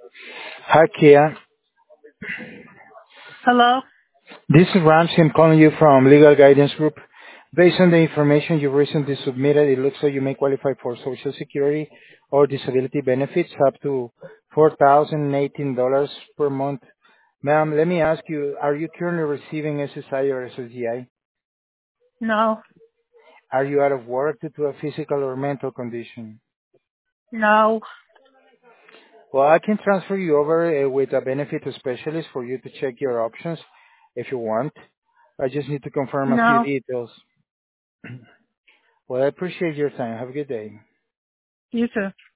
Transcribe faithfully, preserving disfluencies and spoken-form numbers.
Hi, Kia. Hello? This is Ramsey. I'm calling you from Legal Guidance Group. Based on the information you recently submitted, it looks like you may qualify for Social Security or disability benefits up to four thousand eighteen dollars per month. Ma'am, let me ask you, are you currently receiving S S I or S S G I? No, Are you out of work due to a physical or mental condition? no, Well, I can transfer you over uh, with a benefit specialist for you to check your options if you want. I just need to confirm a few no. details. Well, I appreciate your time. Have a good day. You too.